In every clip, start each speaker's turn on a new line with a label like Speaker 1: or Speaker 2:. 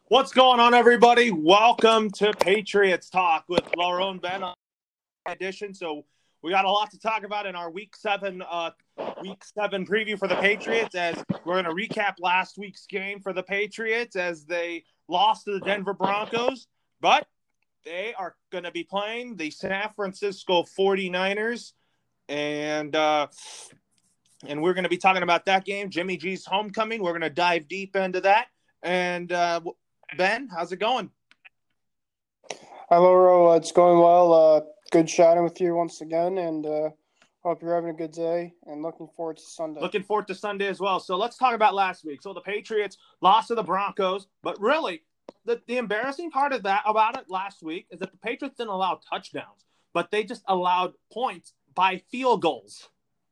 Speaker 1: What's going on, everybody? Welcome to Patriots Talk with Laura and Ben on edition. So we got a lot to talk about in our week seven preview for the Patriots. As we're going to recap last week's game for the Patriots as they lost to the Denver Broncos, but they are going to be playing the San Francisco 49ers, and we're going to be talking about that game. Jimmy G's homecoming. We're going to dive deep into that. And Ben, how's it going?
Speaker 2: Hi, Laura. It's going well. Good chatting with you once again, and hope you're having a good day and looking forward to Sunday.
Speaker 1: Looking forward to Sunday as well. So let's talk about last week. So the Patriots lost to the Broncos, but really the embarrassing part of that about it last week is that the Patriots didn't allow touchdowns, but they just allowed points by field goals.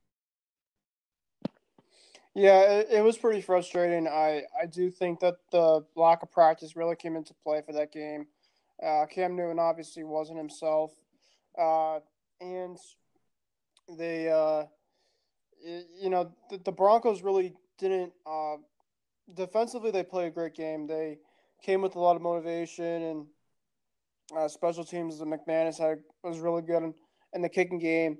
Speaker 2: Yeah, it was pretty frustrating. I do think that the lack of practice really came into play for that game. Cam Newton obviously wasn't himself, and they, the Broncos really didn't. Defensively, they played a great game. They came with a lot of motivation, and special teams. The McManus was really good in the kicking game.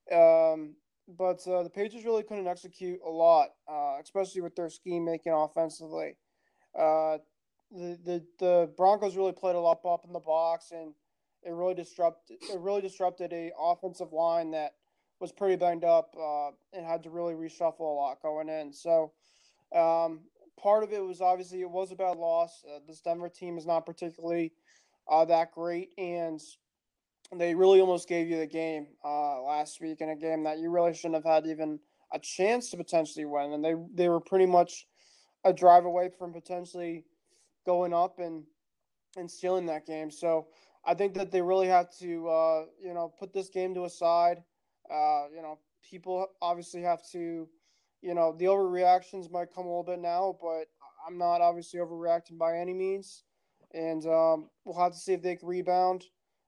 Speaker 2: But the Patriots really couldn't execute a lot, especially with their scheme making offensively. Uh, the Broncos really played a lot up in the box, and it really disrupted a offensive line that was pretty banged up and had to really reshuffle a lot going in. So part of it was obviously it was a bad loss. This Denver team is not particularly that great, and they really almost gave you the game last week in a game that you really shouldn't have had even a chance to potentially win. And they were pretty much a drive away from potentially going up and stealing that game. So I think that they really have to, put this game to a side. People obviously have to, the overreactions might come a little bit now, but I'm not obviously overreacting by any means. And we'll have to see if they can rebound.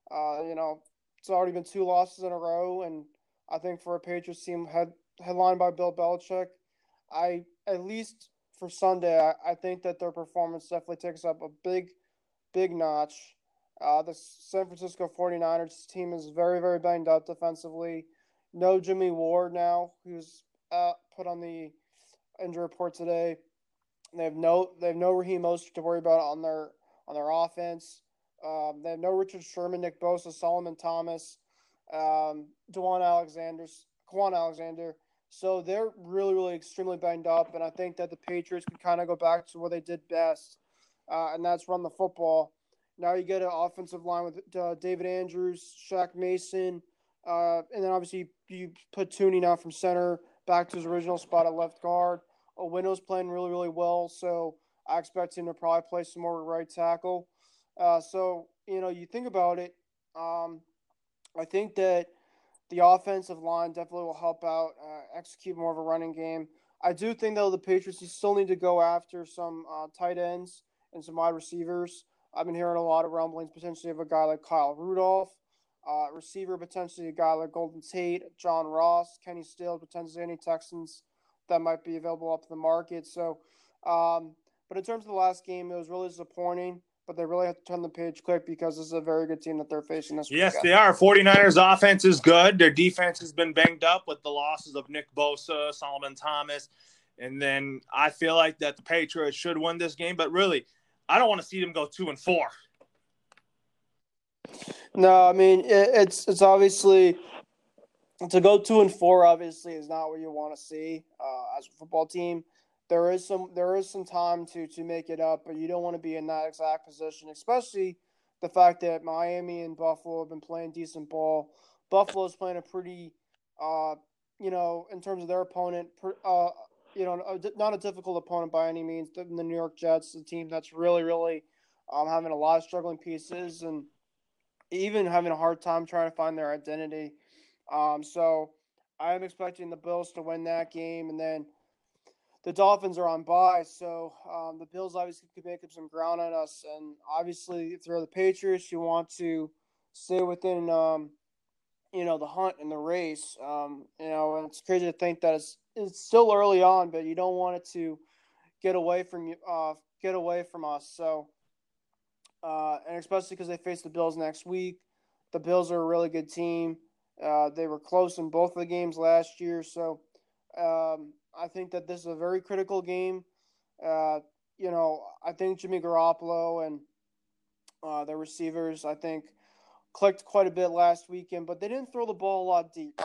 Speaker 2: It's already been 2 losses in a row, and I think for a Patriots team headlined by Bill Belichick, I at least for Sunday, I think that their performance definitely takes up a big notch. The San Francisco 49ers team is very, very banged up defensively. No Jimmy Ward now, who's put on the injury report today. They have no Raheem Mostert to worry about on their offense. They have no Richard Sherman, Nick Bosa, Solomon Thomas, Dwan Alexander. So they're really, really extremely banged up, and I think that the Patriots can kind of go back to what they did best, and that's run the football. Now you get an offensive line with David Andrews, Shaq Mason, and then obviously you put Tooney now from center back to his original spot at left guard. Owino's playing really, really well, so I expect him to probably play some more right tackle. You think about it. I think that the offensive line definitely will help out execute more of a running game. I do think, though, the Patriots still need to go after some tight ends and some wide receivers. I've been hearing a lot of rumblings potentially of a guy like Kyle Rudolph, receiver potentially a guy like Golden Tate, John Ross, Kenny Stills, potentially any Texans that might be available up to the market. But in terms of the last game, it was really disappointing. But they really have to turn the page quick because this is a very good team that they're facing this weekend.
Speaker 1: Yes, they are. 49ers offense is good. Their defense has been banged up with the losses of Nick Bosa, Solomon Thomas. And then I feel like that the Patriots should win this game. But really, I don't want to see them go 2-4.
Speaker 2: No, I mean it's obviously to go 2-4. Obviously, is not what you want to see as a football team. There is some time to make it up, but you don't want to be in that exact position, especially the fact that Miami and Buffalo have been playing decent ball. Buffalo's playing a pretty, in terms of their opponent, not a difficult opponent by any means. The New York Jets, the team that's really, really having a lot of struggling pieces and even having a hard time trying to find their identity. So I am expecting the Bills to win that game, and then the Dolphins are on bye, so the Bills obviously could make up some ground on us. And obviously, if they're the Patriots, you want to stay within, the hunt and the race. And it's crazy to think that it's still early on, but you don't want it to get away from you, get away from us. So and especially because they face the Bills next week. The Bills are a really good team. They were close in both of the games last year, so I think that this is a very critical game. Uh, I think Jimmy Garoppolo and their receivers, I think, clicked quite a bit last weekend, but they didn't throw the ball a lot deep.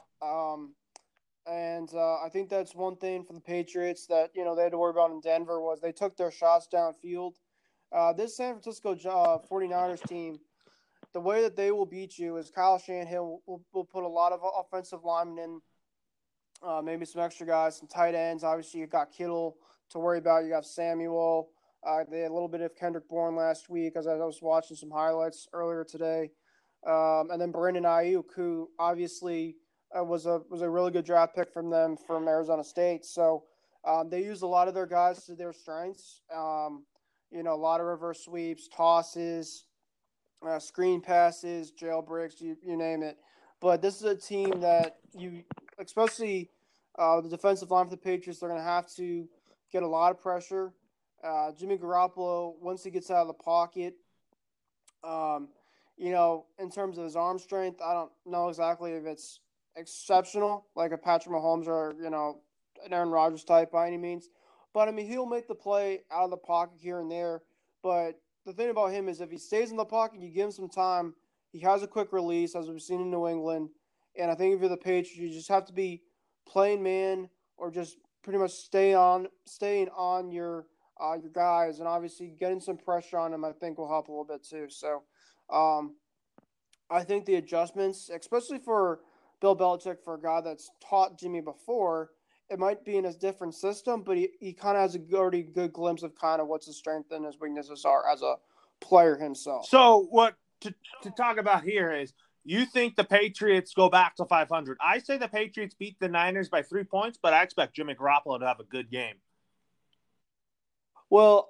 Speaker 2: And I think that's one thing for the Patriots that they had to worry about in Denver was they took their shots downfield. This San Francisco 49ers team, the way that they will beat you is Kyle Shanahan will put a lot of offensive linemen in, maybe some extra guys, some tight ends. Obviously, you got Kittle to worry about. You got Samuel. They had a little bit of Kendrick Bourne last week, as I was watching some highlights earlier today. And then Brandon Ayuk, who obviously was a really good draft pick from them from Arizona State. So they used a lot of their guys to their strengths. A lot of reverse sweeps, tosses, screen passes, jailbreaks, you name it. But this is a team that especially the defensive line for the Patriots, they're going to have to get a lot of pressure. Jimmy Garoppolo, once he gets out of the pocket, in terms of his arm strength, I don't know exactly if it's exceptional, like a Patrick Mahomes or, an Aaron Rodgers type by any means. But, he'll make the play out of the pocket here and there. But the thing about him is if he stays in the pocket, you give him some time, he has a quick release, as we've seen in New England. And I think if you're the Patriots, you just have to be playing man or just pretty much staying on your guys. And obviously getting some pressure on him, I think, will help a little bit too. So I think the adjustments, especially for Bill Belichick, for a guy that's taught Jimmy before, it might be in a different system, but he kind of has a already good glimpse of kind of what's his strengths and his weaknesses are as a player himself.
Speaker 1: So what to talk about here is you think the Patriots go back to 500. I say the Patriots beat the Niners by 3 points, but I expect Jimmy Garoppolo to have a good game.
Speaker 2: Well,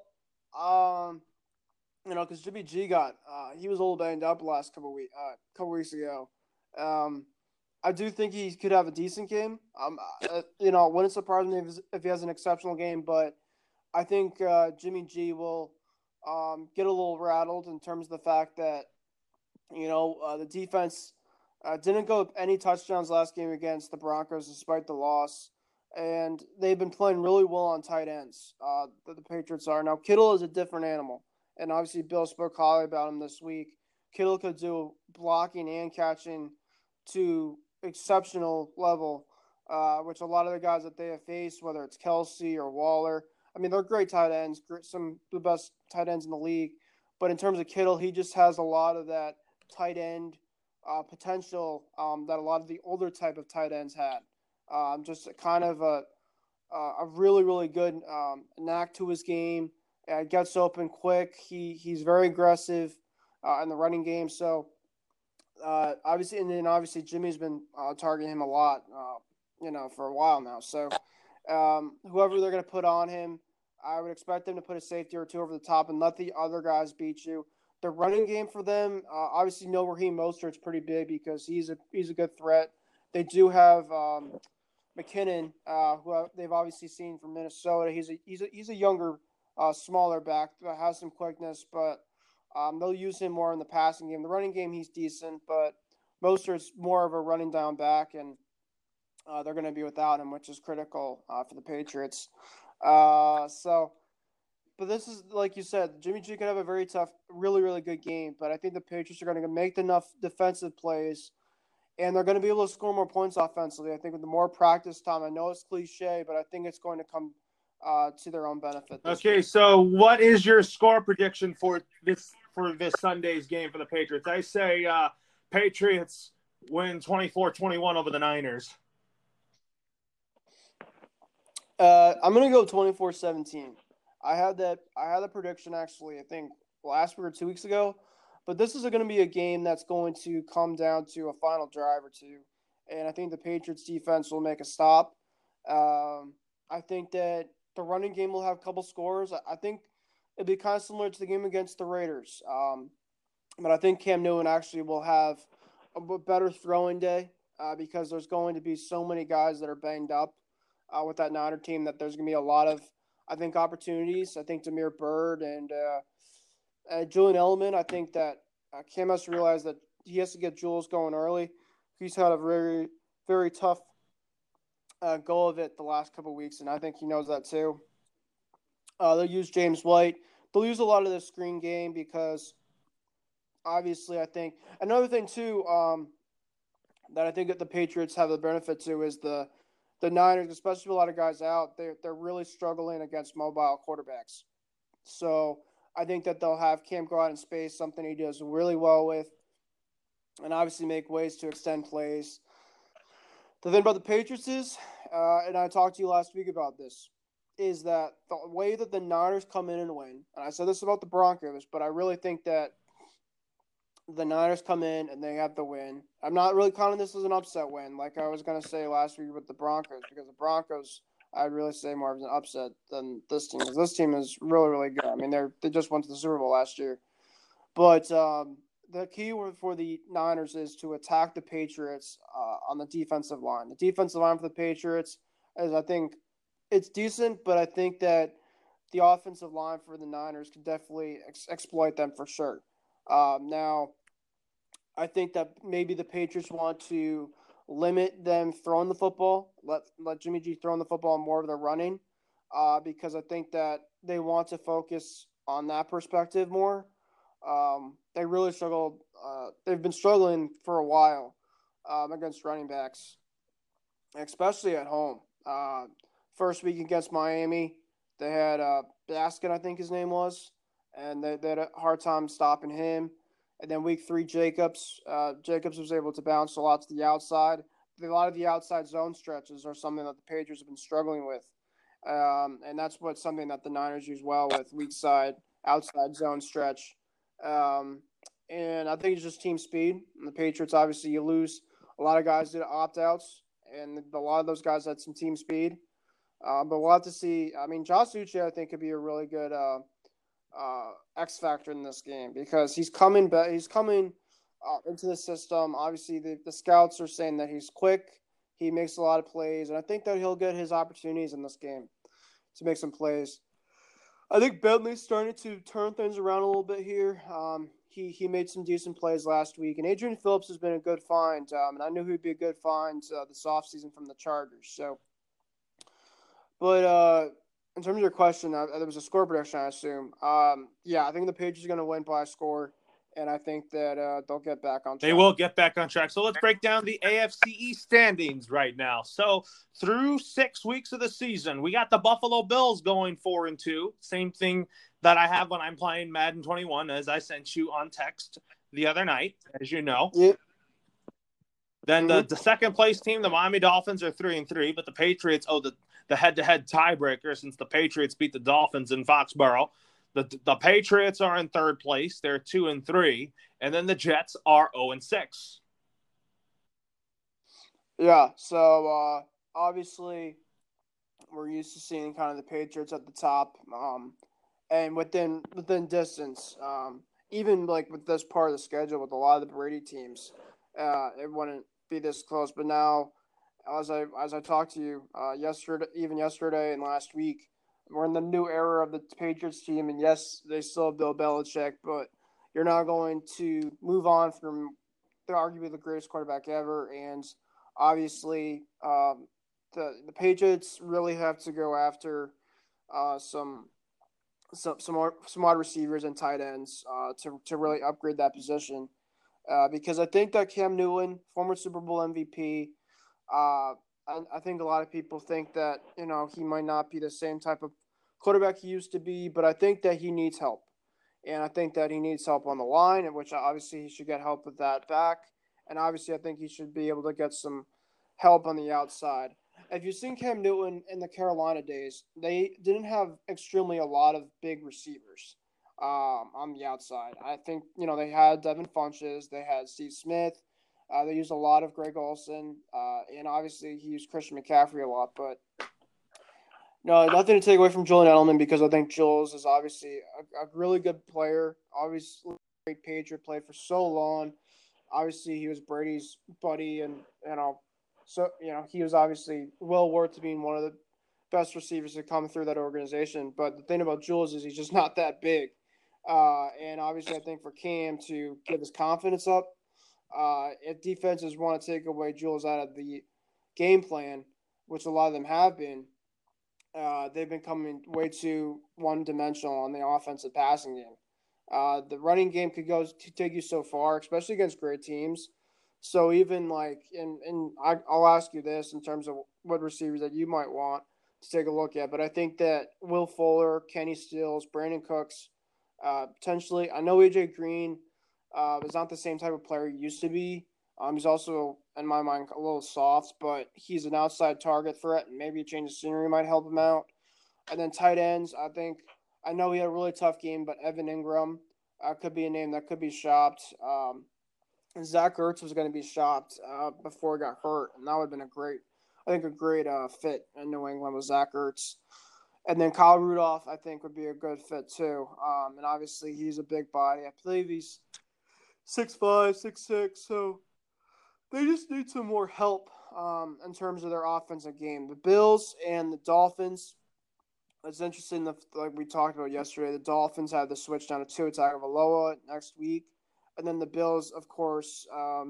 Speaker 2: because Jimmy G he was a little banged up the last couple weeks ago. I do think he could have a decent game. It wouldn't surprise me if he has an exceptional game, but I think Jimmy G will get a little rattled in terms of the fact that the defense didn't go up any touchdowns last game against the Broncos despite the loss, and they've been playing really well on tight ends. The Patriots are now. Kittle is a different animal, and obviously Bill spoke highly about him this week. Kittle could do blocking and catching to exceptional level, which a lot of the guys that they have faced, whether it's Kelsey or Waller, they're great tight ends, some of the best tight ends in the league. But in terms of Kittle, he just has a lot of that tight end potential that a lot of the older type of tight ends had. Just kind of a really, really good knack to his game. Gets open quick. He's very aggressive in the running game. So obviously Jimmy's been targeting him a lot, for a while now. So whoever they're going to put on him, I would expect them to put a safety or two over the top and let the other guys beat you. The running game for them, obviously, Raheem Mostert's pretty big because he's a good threat. They do have McKinnon, who they've obviously seen from Minnesota. He's a younger, smaller back that has some quickness, but they'll use him more in the passing game. The running game, he's decent, but Mostert's more of a running down back, and they're going to be without him, which is critical for the Patriots. But this is, like you said, Jimmy G could have a very tough, really, really good game, but I think the Patriots are going to make enough defensive plays, and they're going to be able to score more points offensively. I think with the more practice time, I know it's cliche, but I think it's going to come to their own benefit.
Speaker 1: Okay, so what is your score prediction for this Sunday's game for the Patriots? I say Patriots win 24-21 over the Niners.
Speaker 2: I'm going to go 24-17. I had the prediction actually, I think last week or 2 weeks ago, but this is going to be a game that's going to come down to a final drive or two, and I think the Patriots defense will make a stop. I think that the running game will have a couple scores. I think it'd be kind of similar to the game against the Raiders, but I think Cam Newton actually will have a better throwing day because there's going to be so many guys that are banged up with that Niner team that there's going to be a lot of, I think, opportunities. I think Damiere Byrd and Julian Edelman, I think that Cam has to realize that he has to get Jules going early. He's had a very, very tough go of it the last couple of weeks, and I think he knows that too. They'll use James White. They'll use a lot of the screen game because obviously I think another thing too that I think that the Patriots have the benefit to is the Niners, especially with a lot of guys out, they're really struggling against mobile quarterbacks. So I think that they'll have Cam go out in space, something he does really well with, and obviously make ways to extend plays. The thing about the Patriots is, and I talked to you last week about this, is that the way that the Niners come in and win, and I said this about the Broncos, but I really think that the Niners come in and they have the win. I'm not really counting this as an upset win, like I was going to say last week with the Broncos, because the Broncos, I'd really say more of an upset than this team, because this team is really, really good. I mean, they just went to the Super Bowl last year. But the key word for the Niners is to attack the Patriots on the defensive line. The defensive line for the Patriots is, I think, it's decent, but I think that the offensive line for the Niners can definitely exploit them for sure. Now, I think that maybe the Patriots want to limit them throwing the football, let Jimmy G throw the football more of the running, because I think that they want to focus on that perspective more. They really struggled. They've been struggling for a while against running backs, especially at home. First week against Miami, they had Baskin, I think his name was, and they had a hard time stopping him. And then week 3, Jacobs. Jacobs was able to bounce a lot to the outside. A lot of the outside zone stretches are something that the Patriots have been struggling with. And that's something that the Niners use well with, weak side, outside zone stretch. And I think it's just team speed. And the Patriots, obviously, you lose a lot of guys did opt-outs, and a lot of those guys had some team speed. But we'll have to see. I mean, Josh Uche, I think, could be a really good X factor in this game because he's coming back. He's coming into the system. Obviously, the scouts are saying that he's quick. He makes a lot of plays, and I think that he'll get his opportunities in this game to make some plays. I think Bentley's starting to turn things around a little bit here. He made some decent plays last week, and Adrian Phillips has been a good find. And I knew he'd be a good find this offseason from the Chargers. So, but in terms of your question, there was a score prediction, I assume. Yeah, I think the Patriots are going to win by a score, and I think that they'll get back on track.
Speaker 1: They will get back on track. So let's break down the AFC East standings right now. So through 6 weeks of the season, we got the Buffalo Bills going 4-2. Same thing that I have when I'm playing Madden 21, as I sent you on text the other night, as you know.
Speaker 2: Yep.
Speaker 1: Then the second place team, the Miami Dolphins, are 3-3, but the Patriots the head-to-head tiebreaker since the Patriots beat the Dolphins in Foxborough. The Patriots are in third place. They're 2-3, and then the Jets are 0-6.
Speaker 2: Yeah, so obviously we're used to seeing kind of the Patriots at the top, and within distance. Even like with this part of the schedule with a lot of the Brady teams, it wouldn't be this close. But now, as I talked to you yesterday and last week, we're in the new era of the Patriots team, and yes, they still have Bill Belichick, but you're now going to move on from arguably the greatest quarterback ever, and obviously the Patriots really have to go after some wide receivers and tight ends to really upgrade that position. Because I think that Cam Newton, former Super Bowl MVP, I think a lot of people think that he might not be the same type of quarterback he used to be, but I think that he needs help, and I think that he needs help on the line, in which obviously he should get help with that back, and obviously I think he should be able to get some help on the outside. If you've seen Cam Newton in the Carolina days, they didn't have extremely a lot of big receivers on the outside. I think, they had Devin Funches, they had Steve Smith, they used a lot of Greg Olsen, and obviously he used Christian McCaffrey a lot. But no, nothing to take away from Julian Edelman because I think Jules is obviously a really good player, obviously a great Patriot, played for so long. Obviously he was Brady's buddy, and so, he was obviously well worth being one of the best receivers to come through that organization. But the thing about Jules is he's just not that big. And obviously, I think for Cam to get his confidence up, if defenses want to take away Jules out of the game plan, which a lot of them have been, they've been coming way too one-dimensional on the offensive passing game. The running game could take you so far, especially against great teams. So even like, I'll ask you this in terms of what receivers that you might want to take a look at, but I think that Will Fuller, Kenny Stills, Brandon Cooks, potentially. I know AJ Green is not the same type of player he used to be. He's also, in my mind, a little soft, but he's an outside target threat, and maybe a change of scenery might help him out. And then tight ends, I know he had a really tough game, but Evan Ingram could be a name that could be shopped. And Zach Ertz was going to be shopped before he got hurt, and that would have been a great fit in New England with Zach Ertz. And then Kyle Rudolph, I think, would be a good fit too. And obviously, he's a big body. I believe he's 6'5", 6'6", so they just need some more help in terms of their offensive game. The Bills and the Dolphins, it's interesting, like we talked about yesterday, the Dolphins have the switch down to Tua Tagovailoa next week. And then the Bills, of course,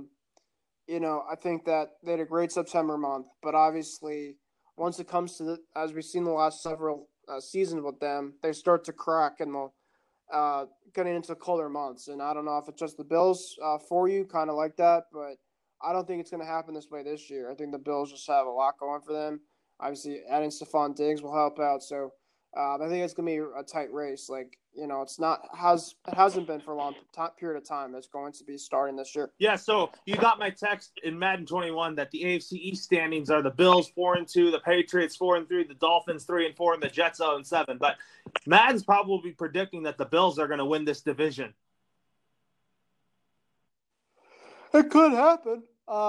Speaker 2: I think that they had a great September month. But obviously, once it comes to as we've seen the last several seasons with them, they start to crack in the getting into the colder months. And I don't know if it's just the Bills for you, kind of like that, but I don't think it's going to happen this way this year. I think the Bills just have a lot going for them. Obviously, adding Stephon Diggs will help out. So I think it's going to be a tight race. It hasn't been for a long period of time. It's going to be starting this year.
Speaker 1: Yeah, so you got my text in Madden 21 that the AFC East standings are the Bills 4-2, the Patriots 4-3, the Dolphins 3-4, and the Jets 0-7. But Madden's probably predicting that the Bills are going to win this division.
Speaker 2: It could happen.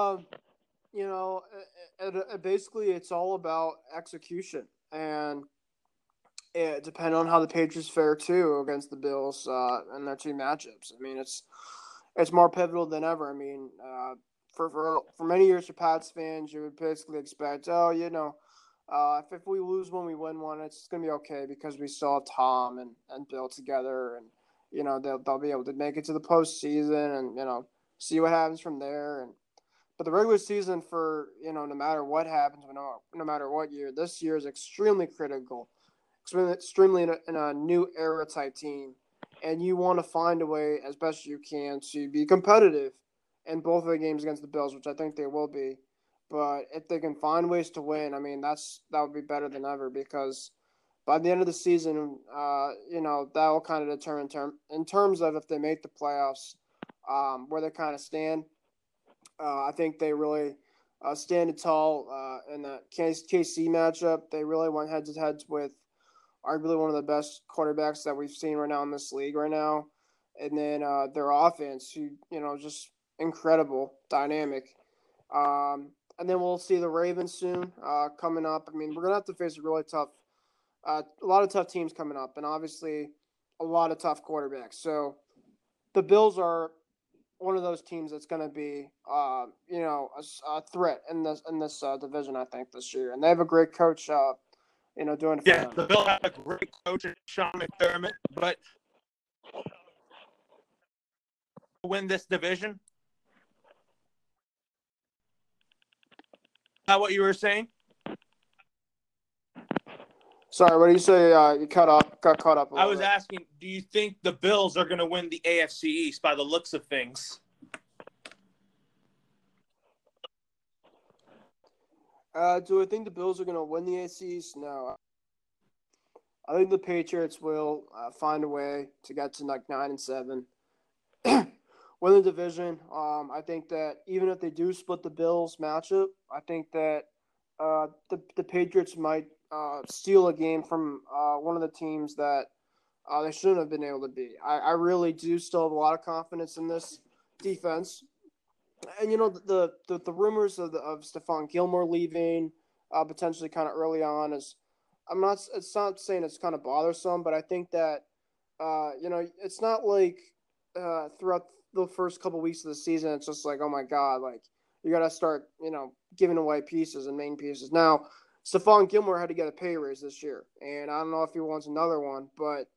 Speaker 2: Basically, it's all about execution, and it depends on how the Patriots fare too against the Bills in their two matchups. I mean, it's more pivotal than ever. I mean, for many years for Pats fans, you would basically expect, if we lose one, we win one, it's going to be okay because we still have Tom and Bill together, and they'll be able to make it to the postseason and see what happens from there. But the regular season for no matter what happens, no matter what year, this year is extremely critical, extremely in a new era type team. And you want to find a way as best you can to be competitive in both of the games against the Bills, which I think they will be. But if they can find ways to win, I mean, that would be better than ever because by the end of the season, that will kind of determine in terms of if they make the playoffs, where they kind of stand. I think they really stand tall in the KC matchup. They really went head-to-head with arguably one of the best quarterbacks that we've seen right now in this league right now. And then their offense, who, just incredible, dynamic. And then we'll see the Ravens soon coming up. I mean, we're going to have to face a lot of tough teams coming up, and obviously a lot of tough quarterbacks. So the Bills are one of those teams that's going to be, a threat in this division, I think, this year. And they have a great coach doing it for them.
Speaker 1: The Bills have a great coach, Sean McDermott, but win this division? Is that what you were saying?
Speaker 2: Sorry, what did you say? You got caught up.
Speaker 1: I was asking, do you think the Bills are going to win the AFC East by the looks of things?
Speaker 2: Do I think the Bills are going to win the AFC East? No. I think the Patriots will find a way to get to like 9-7, win the division. I think that even if they do split the Bills matchup, I think that the Patriots might steal a game from one of the teams that they shouldn't have been able to beat. I really do still have a lot of confidence in this defense. And the rumors of Stephon Gilmore leaving potentially kind of early on is it's not saying it's kind of bothersome, but I think that it's not like throughout the first couple weeks of the season it's just like, oh my god, like you got to start giving away pieces and main pieces. Now Stephon Gilmore had to get a pay raise this year, and I don't know if he wants another one, but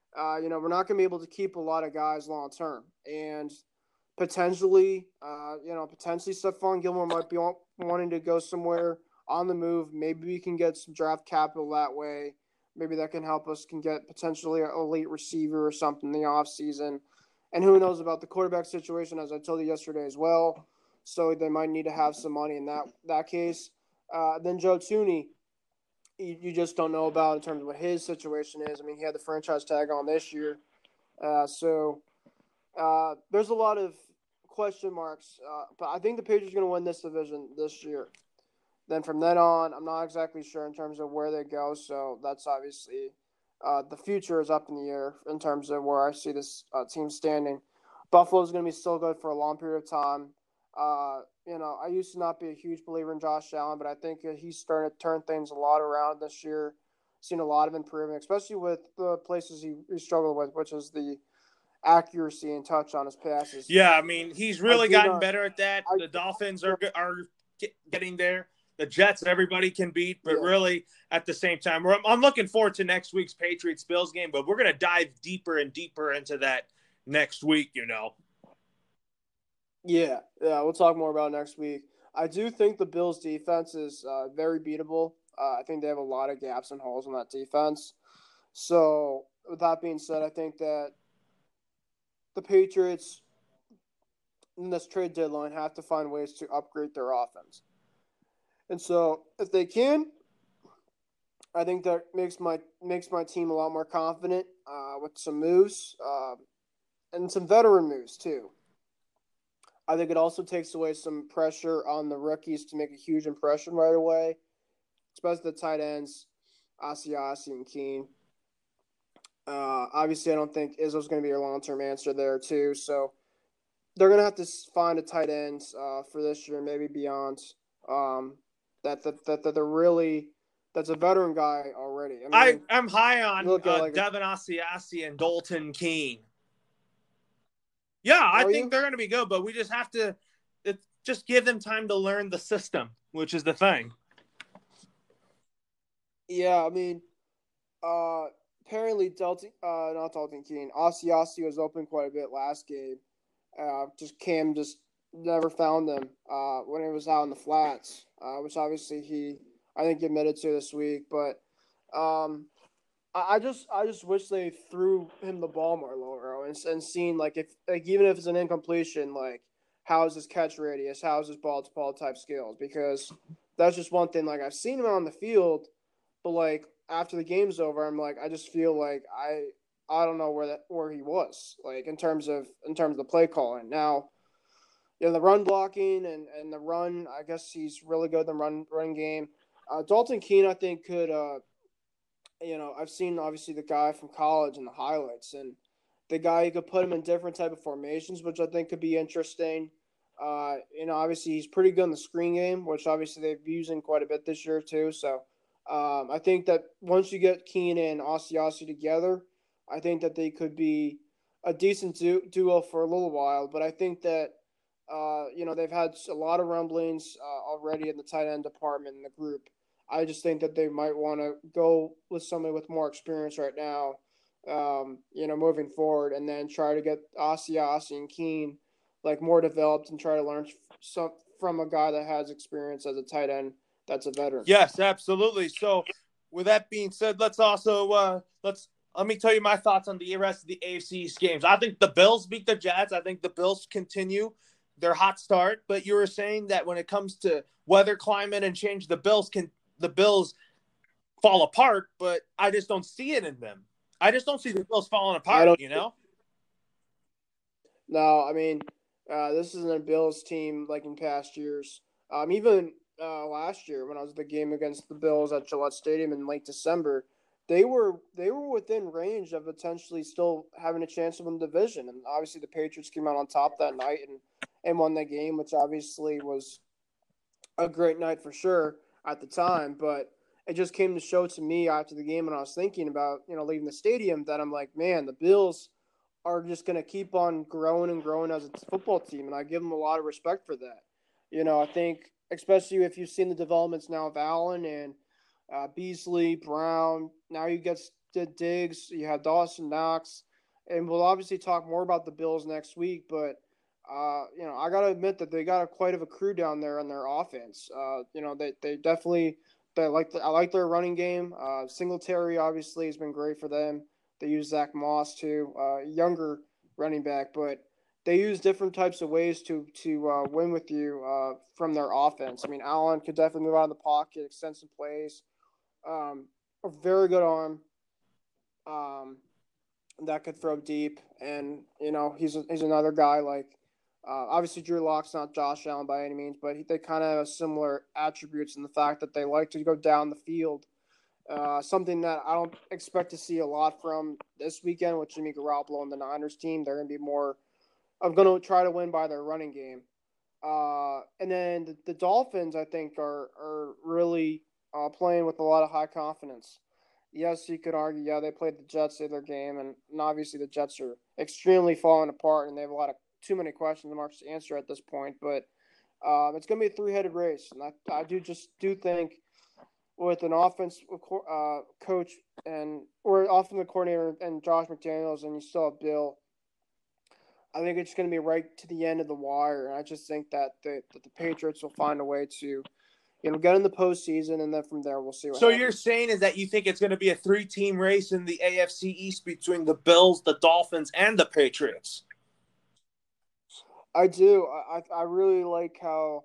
Speaker 2: we're not going to be able to keep a lot of guys long term. And potentially, potentially Stephon Gilmore might be wanting to go somewhere on the move. Maybe we can get some draft capital that way. Maybe that can help us can get potentially an elite receiver or something in the offseason. And who knows about the quarterback situation, as I told you yesterday as well. So they might need to have some money in that case. Then Joe Thuney, you just don't know about in terms of what his situation is. I mean, he had the franchise tag on this year. So there's a lot of question marks. But I think the Patriots are going to win this division this year. Then from then on, I'm not exactly sure in terms of where they go. So that's obviously the future is up in the air in terms of where I see this team standing. Buffalo's going to be still good for a long period of time. I used to not be a huge believer in Josh Allen, but I think he's starting to turn things a lot around this year. Seen a lot of improvement, especially with the places he struggled with, which is the accuracy and touch on his passes.
Speaker 1: Yeah, I mean, he's really gotten better at that. The Dolphins are getting there. The Jets, everybody can beat, but really, at the same time, I'm looking forward to next week's Patriots-Bills game, but we're going to dive deeper and deeper into that next week,
Speaker 2: Yeah, we'll talk more about it next week. I do think the Bills' defense is very beatable. I think they have a lot of gaps and holes in that defense. So, with that being said, I think that the Patriots in this trade deadline have to find ways to upgrade their offense. And so, if they can, I think that makes my team a lot more confident with some moves and some veteran moves too. I think it also takes away some pressure on the rookies to make a huge impression right away, especially the tight ends, Asiasi and Keene. Obviously, I don't think Izzo's going to be a long-term answer there too. So they're going to have to find a tight end for this year, maybe beyond. That's a veteran guy already.
Speaker 1: I'm high on Devin Asiasi and Dalton Keene. Yeah, I think they're going to be good, but we just have to just give them time to learn the system, which is the thing.
Speaker 2: Yeah, I mean, apparently not Dalton Keene. Asiasi was open quite a bit last game. Cam just never found them when it was out in the flats, which obviously I think admitted to this week. But I just wish they threw him the ball more, Lauro, and seen even if it's an incompletion, how's his catch radius, how's his ball to ball type skills, because that's just one thing. I've seen him on the field, but after the game's over, I'm I just feel like I don't know where he was in terms of the play calling. Now, the run blocking and the run, I guess he's really good in the run game. Dalton Keene, I think, could. I've seen obviously the guy from college in the highlights, and the guy, you could put him in different type of formations, which I think could be interesting. Obviously he's pretty good in the screen game, which obviously they've used quite a bit this year too. So I think that once you get Keene and Asiasi together, I think that they could be a decent duo for a little while. But I think that they've had a lot of rumblings already in the tight end department in the group. I just think that they might want to go with somebody with more experience right now, moving forward, and then try to get Asiasi and Keene more developed and try to learn from a guy that has experience as a tight end that's a veteran.
Speaker 1: Yes, absolutely. So with that being said, let's also let me tell you my thoughts on the rest of the AFC East games. I think the Bills beat the Jets. I think the Bills continue their hot start, but you were saying that when it comes to weather, climate, and change, the Bills fall apart, but I just don't see it in them. I just don't see the Bills falling apart,
Speaker 2: No, I mean, this isn't a Bills team like in past years. Even last year when I was at the game against the Bills at Gillette Stadium in late December, they were within range of potentially still having a chance to win the division. And obviously the Patriots came out on top that night and won the game, which obviously was a great night for sure at the time. But it just came to show to me after the game when I was thinking about, leaving the stadium, that I'm like, man, the Bills are just going to keep on growing and growing as a football team. And I give them a lot of respect for that. I think, especially if you've seen the developments now of Allen and Beasley, Brown, now you get Diggs, you have Dawson Knox, and we'll obviously talk more about the Bills next week. But I got to admit that they got quite of a crew down there on their offense. They definitely I like their running game. Singletary obviously has been great for them. They use Zach Moss too, younger running back, but they use different types of ways to win with you from their offense. I mean, Allen could definitely move out of the pocket, extend some plays. A very good arm that could throw deep, and he's another guy like. Obviously, Drew Lock's not Josh Allen by any means, but they kind of have similar attributes in the fact that they like to go down the field. Something that I don't expect to see a lot from this weekend with Jimmy Garoppolo and the Niners team. They're going to be more of going to try to win by their running game. And then the Dolphins, I think, are really playing with a lot of high confidence. Yes, you could argue, they played the Jets in their game, and obviously the Jets are extremely falling apart, and they have too many question marks to answer at this point. But it's going to be a three-headed race, and I do think with an offense coach or offensive coordinator and Josh McDaniels, and you still have Bill. I think it's going to be right to the end of the wire, and I just think that the Patriots will find a way to, get in the postseason, and then from there we'll see what happens.
Speaker 1: You're saying is that you think it's going to be a 3-team race in the AFC East between the Bills, the Dolphins, and the Patriots?
Speaker 2: I do. I really like how.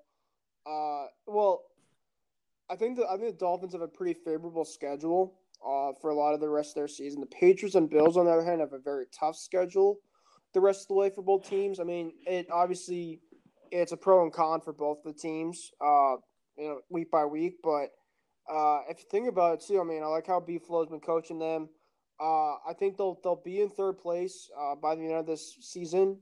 Speaker 2: I think the Dolphins have a pretty favorable schedule for a lot of the rest of their season. The Patriots and Bills, on the other hand, have a very tough schedule the rest of the way for both teams. I mean, it's a pro and con for both the teams, week by week. But if you think about it too, I mean, I like how B-Flow's been coaching them. I think they'll be in third place by the end of this season.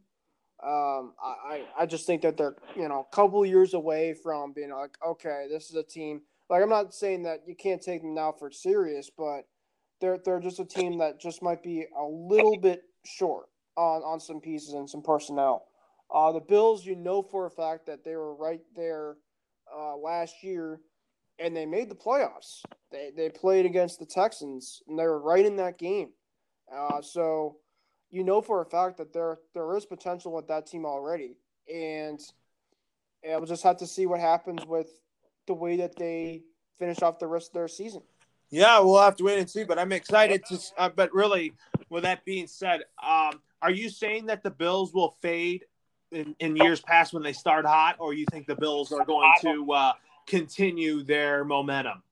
Speaker 2: I just think that they're a couple years away from being like, okay, this is a team. Like, I'm not saying that you can't take them now for serious, but they're just a team that just might be a little bit short on some pieces and some personnel. The Bills, for a fact that they were right there last year, and they made the playoffs. They played against the Texans, and they were right in that game. So for a fact that there is potential with that team already, and we'll just have to see what happens with the way that they finish off the rest of their season.
Speaker 1: Yeah, we'll have to wait and see, but I'm excited to. But really, with that being said, are you saying that the Bills will fade in years past when they start hot, or you think the Bills are going to continue their momentum?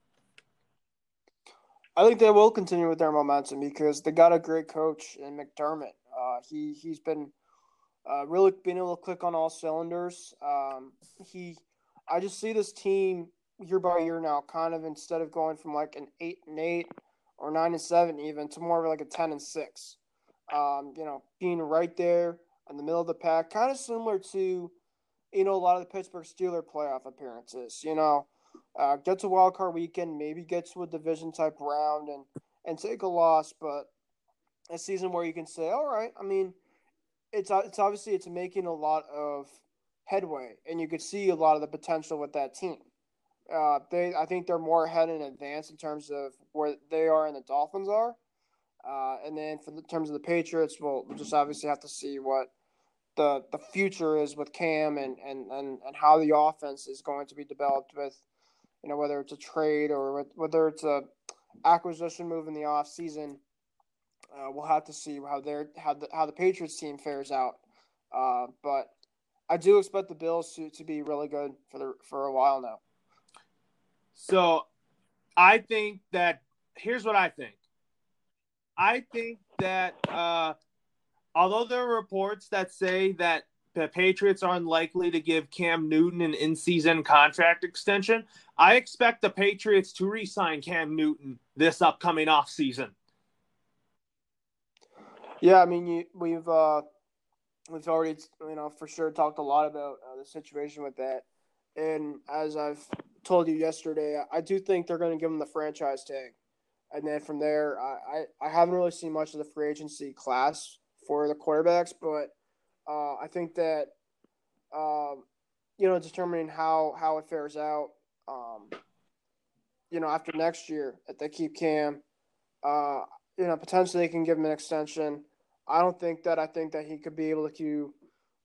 Speaker 2: I think they will continue with their momentum because they got a great coach in McDermott. He's been really being able to click on all cylinders. I just see this team year by year now, kind of instead of going from like an 8-8 or 9-7 even to more of like a 10-6. Being right there in the middle of the pack, kind of similar to a lot of the Pittsburgh Steelers playoff appearances. Get to wild card weekend, maybe get to a division type round and take a loss, but a season where you can say, all right, I mean, it's obviously it's making a lot of headway, and you could see a lot of the potential with that team. I think they're more ahead in advance in terms of where they are and the Dolphins are. And then in terms of the Patriots, we'll just obviously have to see what the future is with Cam and how the offense is going to be developed with, whether it's a trade or whether it's a acquisition move in the off season. We'll have to see how the Patriots team fares out. But I do expect the Bills to be really good for a while now.
Speaker 1: So I think that here's what I think. I think that although there are reports that say that the Patriots are unlikely to give Cam Newton an in-season contract extension, I expect the Patriots to re-sign Cam Newton this upcoming offseason.
Speaker 2: Yeah, I mean, we've already, for sure talked a lot about the situation with that. And as I've told you yesterday, I do think they're going to give him the franchise tag. And then from there, I haven't really seen much of the free agency class for the quarterbacks, but I think that, determining how it fares out, after next year, if they keep Cam, Potentially they can give him an extension. I don't think that. I think that he could be able to,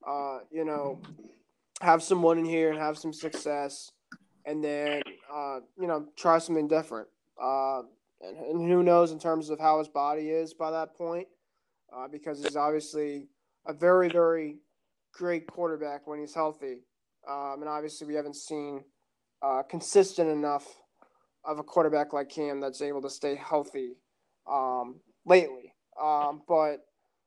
Speaker 2: have some in here and have some success, and then try something different. And who knows in terms of how his body is by that point, because he's obviously a very, very great quarterback when he's healthy. And obviously we haven't seen consistent enough of a quarterback like Cam that's able to stay healthy lately. But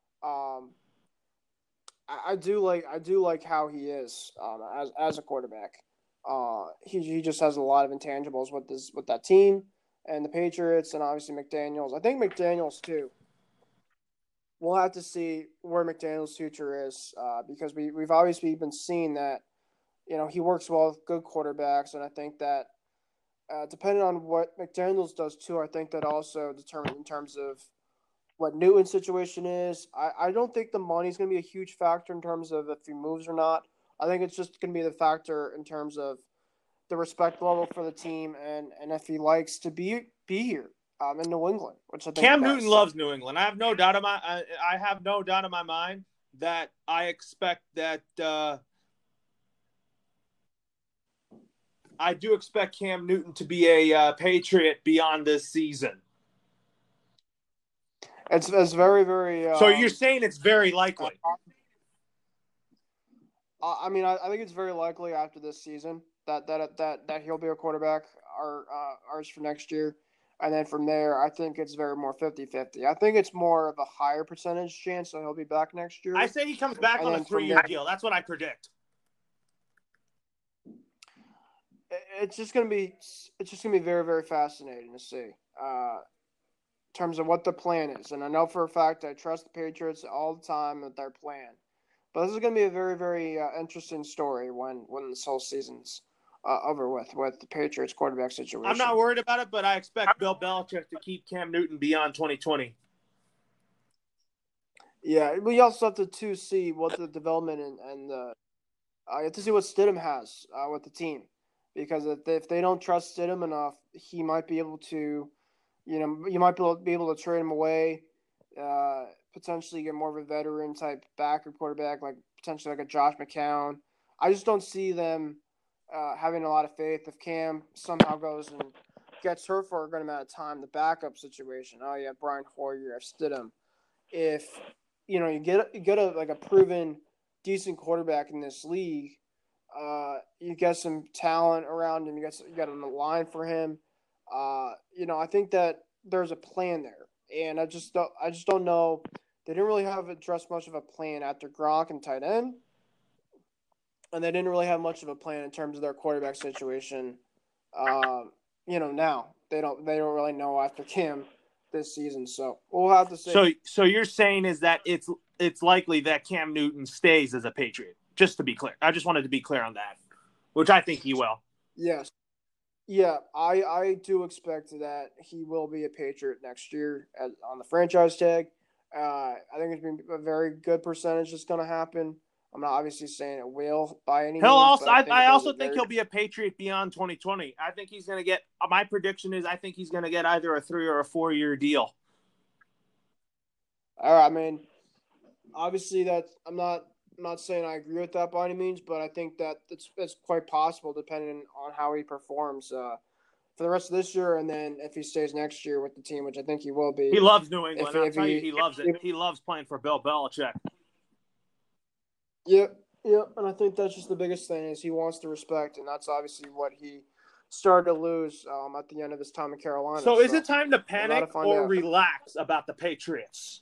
Speaker 2: I do like how he is as a quarterback. He just has a lot of intangibles with that team and the Patriots and obviously McDaniels. I think McDaniels too. We'll have to see where McDaniels' future is because we've obviously been seeing that he works well with good quarterbacks, and I think that depending on what McDaniels does too, I think that also determines in terms of what Newton's situation is. I don't think the money's going to be a huge factor in terms of if he moves or not. I think it's just going to be the factor in terms of the respect level for the team and if he likes to be here in New England, which I think
Speaker 1: Cam Newton loves New England. I have no doubt in my mind that I expect that I do expect Cam Newton to be a Patriot beyond this season.
Speaker 2: It's very, very.
Speaker 1: So you're saying it's very likely?
Speaker 2: I think it's very likely after this season that he'll be a quarterback ours for next year. And then from there, I think it's very more 50-50. I think it's more of a higher percentage chance that he'll be back next year.
Speaker 1: I say he comes back on a 3-year deal. That's what I predict.
Speaker 2: It's just gonna be very, very fascinating to see in terms of what the plan is. And I know for a fact I trust the Patriots all the time with their plan. But this is gonna be a very, very interesting story when this whole season's over with the Patriots quarterback situation.
Speaker 1: I'm not worried about it, but I expect Bill Belichick to keep Cam Newton beyond 2020.
Speaker 2: Yeah, we also have to see what the development and you have to see what Stidham has with the team, because if they don't trust Stidham enough, he might be able to, you might be able to trade him away, potentially get more of a veteran type back or quarterback, like potentially like a Josh McCown. I just don't see them having a lot of faith if Cam somehow goes and gets hurt for a good amount of time. The backup situation. Oh, you have Brian Hoyer, you have Stidham. If you get a proven decent quarterback in this league, you get some talent around him. You got on the line for him. I think that there's a plan there, and I just don't know. They didn't really have addressed much of a plan after Gronk and tight end. And they didn't really have much of a plan in terms of their quarterback situation. Now they don't really know after Cam this season. So we'll have to see.
Speaker 1: So you're saying is that it's likely that Cam Newton stays as a Patriot. Just to be clear, I just wanted to be clear on that, which I think he will.
Speaker 2: Yes. Yeah, I do expect that he will be a Patriot next year on the franchise tag. I think it's been a very good percentage that's going to happen. I'm not obviously saying it will by any means.
Speaker 1: I also think he'll be a Patriot beyond 2020. I think he's going to get – my prediction is I think he's going to get either a 3 or a 4-year deal.
Speaker 2: All right, I mean, obviously I'm not saying I agree with that by any means, but I think that it's quite possible depending on how he performs for the rest of this year, and then if he stays next year with the team, which I think he will be.
Speaker 1: He loves New England. I'll tell you, he loves it. He loves playing for Bill Belichick.
Speaker 2: Yeah, and I think that's just the biggest thing is he wants the respect, and that's obviously what he started to lose at the end of his time in Carolina.
Speaker 1: So is it time to panic or relax about the Patriots?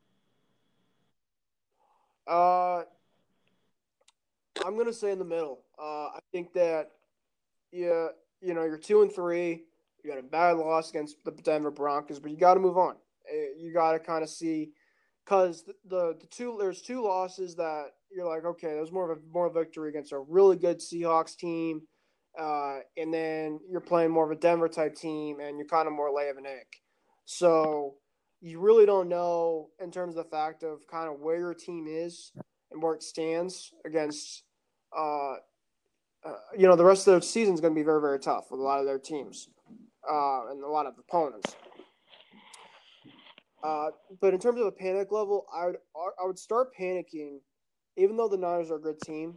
Speaker 2: I'm going to say in the middle. I think that, you're 2-3. You got a bad loss against the Denver Broncos, but you got to move on. You got to kind of see, because there's two losses that you're like, okay, there's more victory against a really good Seahawks team, and then you're playing more of a Denver type team, and you're kind of more lay of an egg. So you really don't know in terms of the fact of kind of where your team is and where it stands against. The rest of the season is going to be very, very tough with a lot of their teams and a lot of opponents. But in terms of a panic level, I would start panicking, even though the Niners are a good team.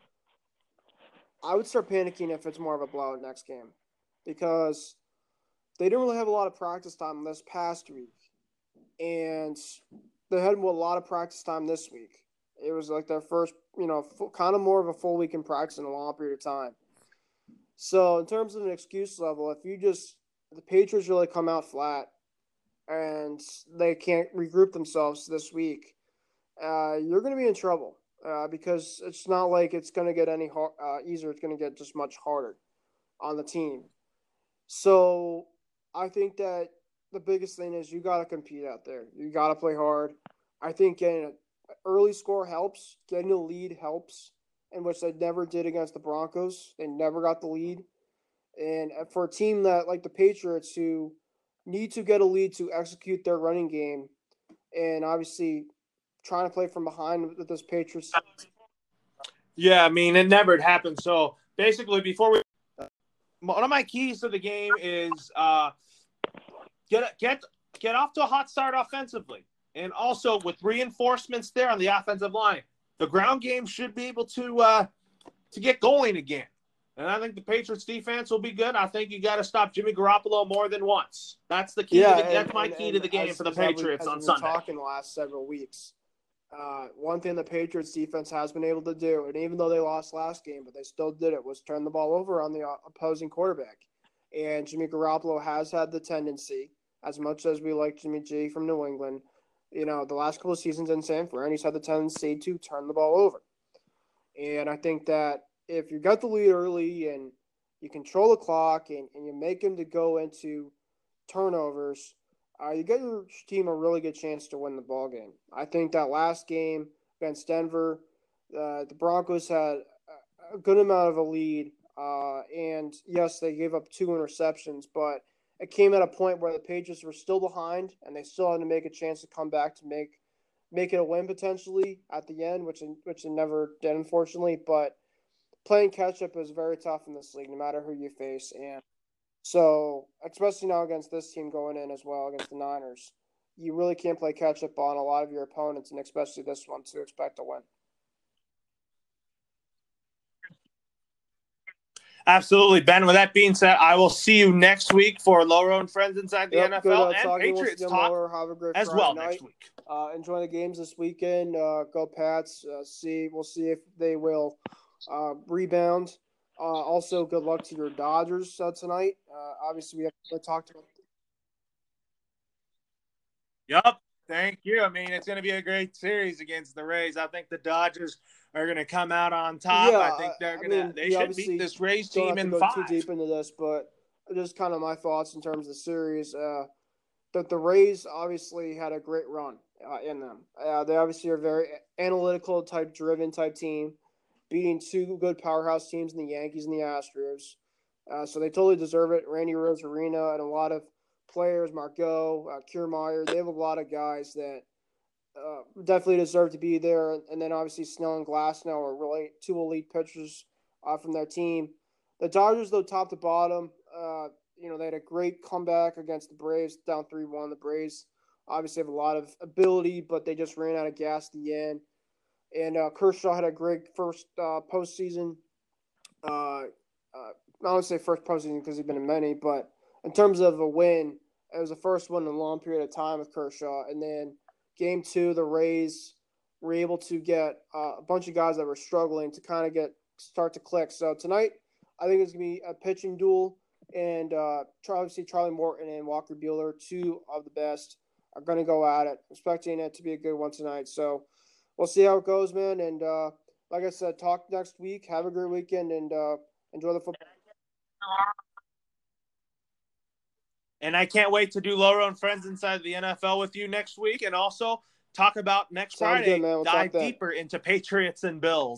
Speaker 2: I would start panicking if it's more of a blowout next game, because they didn't really have a lot of practice time this past week, and they had a lot of practice time this week. It was like their first, kind of more of a full week in practice in a long period of time. So in terms of an excuse level, if the Patriots really come out flat and they can't regroup themselves this week, you're going to be in trouble, because it's not like it's going to get any easier. It's going to get just much harder on the team. So I think that the biggest thing is you got to compete out there. You got to play hard. I think getting an early score helps. Getting a lead helps, in which they never did against the Broncos. They never got the lead. And for a team that like the Patriots, who need to get a lead to execute their running game, and obviously trying to play from behind with this Patriots.
Speaker 1: Yeah, I mean, it never happened. So basically, one of my keys to the game is get off to a hot start offensively, and also with reinforcements there on the offensive line, the ground game should be able to get going again. And I think the Patriots defense will be good. I think you got to stop Jimmy Garoppolo more than once. That's the key. That's my key to the game for the Patriots on Sunday.
Speaker 2: Talking the last several weeks. One thing the Patriots defense has been able to do, and even though they lost last game, but they still did it, was turn the ball over on the opposing quarterback. And Jimmy Garoppolo has had the tendency, as much as we like Jimmy G from New England, the last couple of seasons in San Fran, he's had the tendency to turn the ball over. And I think that if you got the lead early and you control the clock and you make him to go into turnovers, you get your team a really good chance to win the ball game. I think that last game against Denver, the Broncos had a good amount of a lead, and yes, they gave up 2 interceptions, but it came at a point where the Patriots were still behind, and they still had to make a chance to come back to make it a win potentially at the end, which they never did, unfortunately. But playing catch up is very tough in this league, no matter who you face, and so, especially now against this team going in as well, against the Niners, you really can't play catch-up on a lot of your opponents, and especially this one, to expect a win.
Speaker 1: Absolutely, Ben. With that being said, I will see you next week for Lauro and Friends Inside the NFL
Speaker 2: good,
Speaker 1: and Patriots talk
Speaker 2: have a great
Speaker 1: as
Speaker 2: Friday
Speaker 1: well
Speaker 2: night.
Speaker 1: Next week.
Speaker 2: Enjoy the games this weekend. Go Pats. We'll see if they will rebound. Also, good luck to your Dodgers tonight. Obviously, we talked about.
Speaker 1: Yep. Thank you. I mean, it's going to be a great series against the Rays. I think the Dodgers are going to come out on top.
Speaker 2: Yeah,
Speaker 1: I think they should beat this Rays team in 5.
Speaker 2: Too deep into this, but just kind of my thoughts in terms of the series. That the Rays obviously had a great run in them. They obviously are a very analytical driven type team, beating 2 good powerhouse teams in the Yankees and the Astros. So they totally deserve it. Randy Rosarina and a lot of players, Margot, Kiermaier, they have a lot of guys that definitely deserve to be there. And then obviously Snell and Glasnow are really 2 elite pitchers from their team. The Dodgers, though, top to bottom, they had a great comeback against the Braves, down 3-1. The Braves obviously have a lot of ability, but they just ran out of gas at the end. And Kershaw had a great first postseason. I don't say first postseason because he's been in many, but in terms of a win, it was the first one in a long period of time with Kershaw. And then Game 2, the Rays were able to get a bunch of guys that were struggling to kind of start to click. So tonight, I think it's going to be a pitching duel. And obviously Charlie Morton and Walker Buehler, 2 of the best, are going to go at it. Expecting it to be a good one tonight. So we'll see how it goes, man. And like I said, talk next week. Have a great weekend and enjoy the football.
Speaker 1: And I can't wait to do Lauro and Friends Inside the NFL with you next week, and also talk about next Friday,
Speaker 2: good, man.
Speaker 1: dive deeper into Patriots and Bills.